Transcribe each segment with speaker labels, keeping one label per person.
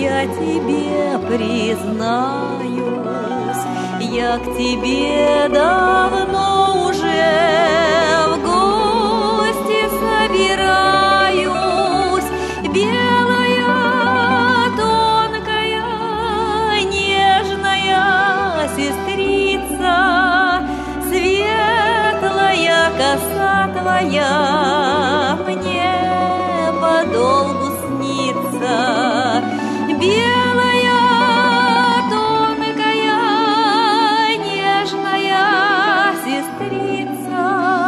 Speaker 1: я тебе признаюсь, я к тебе давно уже в гости собираюсь. Белая, тонкая, нежная сестрица, светлая коса твоя мне подолгу снится. Белая, тонкая, нежная сестрица,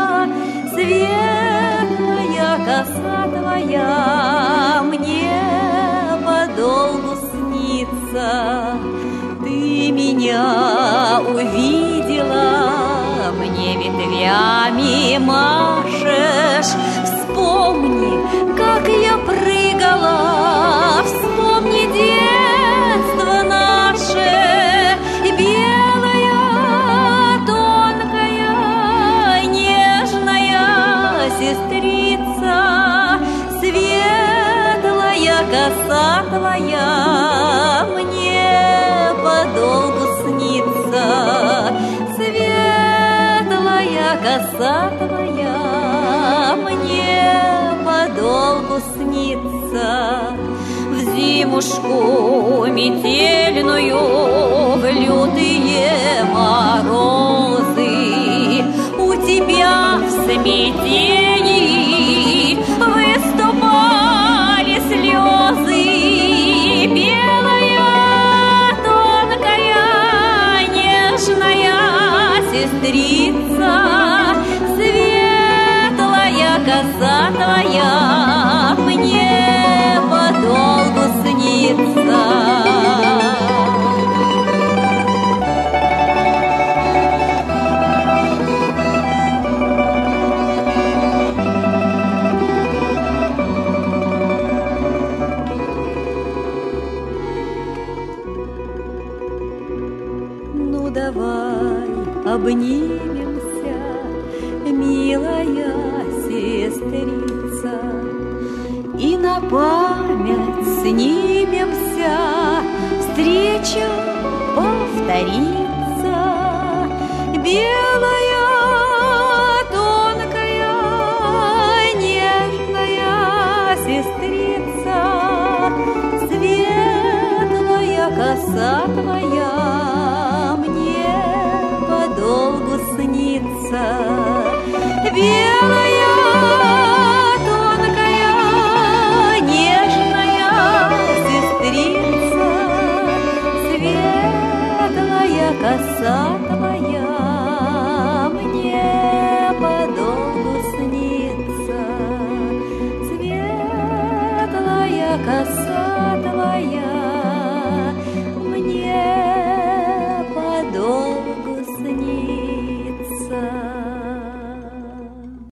Speaker 1: светлая коса твоя мне подолгу снится. Ты меня увидела, мне ветвями машешь. Вспомни, как я прыгала, вспомни детство наше. Белая, тонкая, нежная сестрица, светлая коса твоя мне подолгу снится. Светлая коса твоя мне подолгу снится. В зимушку метельную, в лютые морозы у тебя в смятении выступали слезы. Белая, тонкая, нежная сестрица, светлая коса твоя мне подолгу снится. Ну давай обнимемся, милая сестрица, и на память снимемся, встреча повторится. Белая, тонкая, нежная сестрица, светлая коса твоя мне подолгу снится.